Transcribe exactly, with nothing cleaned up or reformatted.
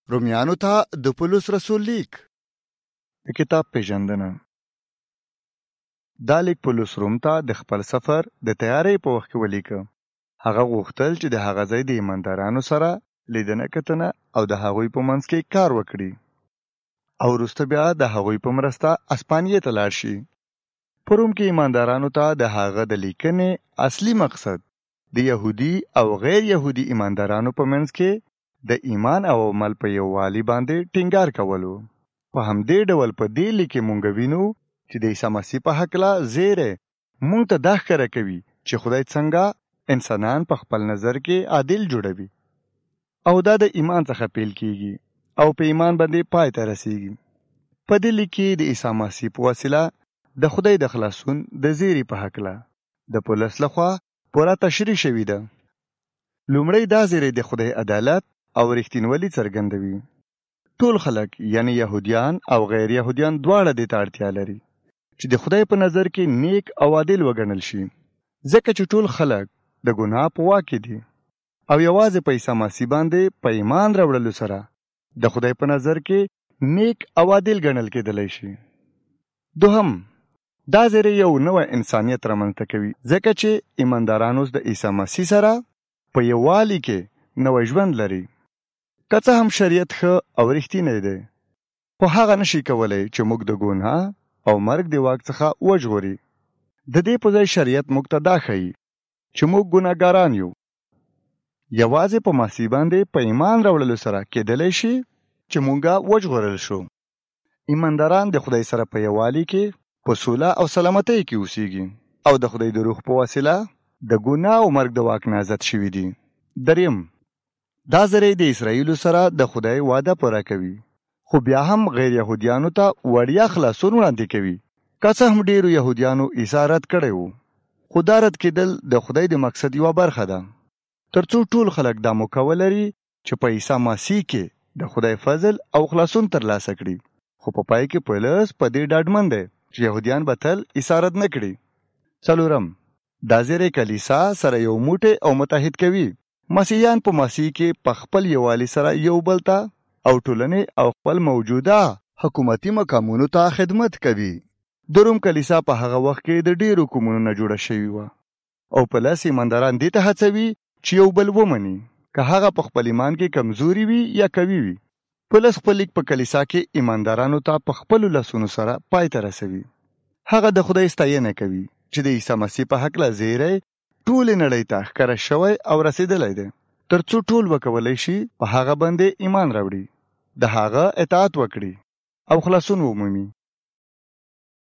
رومیانو ته د پولس رسول لیک. د کتاب پیژندنه. دا لیک پولس روم ته د خپل سفر د تیاری په وخت کې ولیکه. هغه غوښتل چې د هغه ځای د ایماندارانو سره لیدنه کتنه او د هغوی په منځ کې کار وکړي او وروسته بیا د هغوی په مرسته اسپانیې ته لاړ شي. په روم کې ایماندارانو ته د هغه د لیکنې اصلي مقصد د یهودي او غیر یهودي ایماندارانو په منځ کې د ایمان او عمل په یووالي باندې ټینګار کولو. په همدې ډول په دې لیک کې مونږ وینو چې د عیسی مسیح په هکله زیری مونږ ته دا ښکاره کوي چې خدای څنګه انسانان په خپل نظر کې عادل جوړوي او دا د ایمان څخه پیل کیږي او په ایمان باندې پای ته رسیږي. په دې لیک کې د عیسی مسیح په وسیله د خدای د خلاصون د زیری په هکله د پولس لخوا پوره تشریح شوی ده. لومړی دا زیری د خدای عدالت او رښتینولي څرګندوي. ټول خلک یعنی یهودیان او غیر یهودیان دواړه دې ته اړتیا لري چې د خدای په نظر کې نیک او عادل وګڼل شي، ځکه چې ټول خلک د ګناه په واک کې دي او یوازې په عیسی مسیح باندې په ایمان راوړلو سره د خدای په نظر کې نیک او عادل ګڼل کېدلی شي. دوهم، دا زیری یو نوی انسانیت رامنځته کوي، ځکه چې ایمانداران اوس د عیسی مسیح سره په یووالي کې نوی ژوند لري. که څه هم شریعت ښه او رښتینی دی، خو هغه نشي کولی چې موږ د ګناه او مرګ د واک څخه وژغوري. د دې په ځای شریعت موږ ته دا ښیي چې موږ ګناهګاران یو. یوازې په مسیح باندې په ایمان راوړلو سره کېدلی شي چې موږ وژغورل شو. ایمانداران د خدای سره په یووالي کې په سوله او سلامتۍ کې اوسیږي او د خدای د روح په وسیله د ګناه او مرګ د واک نه آزاد شوي دي. دریم، دا زری د اسرائیلو سره د خدای وعده پوره کوي، خو بیا هم غیر یهودیانو ته وړیا خلاصون وړاندې کوي. که څه هم ډیرو یهودیانو عیسی رد کړی وو، خو دا رد کېدل د خدای د مقصد یوه برخه ده، ترڅو ټول خلک دا موقع ولري چې په عیسی مسیح کې د خدای فضل او خلاصون ترلاسه کړي. خو په پای کې پولس په دې ډاډمن دی چې یهودیان به تل عیسی رد نه کړي. څلورم، دا زری کلیسا سره یو موټی او متحد کوي. مسیحیان په مسیح کې په خپل یووالي سره یو بل ته او ټولنې او خپل موجوده حکومتي مقامونو ته خدمت کوي. د روم کلیسا په هغه وخت کې د ډیرو قومونو نه جوړه شوې وه او پولس ایمانداران دې ته هڅوي چې یو بل ومني، که هغه په خپل ایمان کې کمزوري وي یا قوي وي. پولس خپل لیک په کلیسا کې ایماندارانو ته په خپلو لاسونو سره پای ته رسوي. هغه د خدای ستاینه کوي چې د عیسی مسیح په هکله زیری ټول نړۍ ته ښکاره شوی او رسیدلی دی، ترڅو ټول وکولی شي په هغه باندې ایمان راوړي، د هغه اطاعت وکړي او خلاصون ومومي.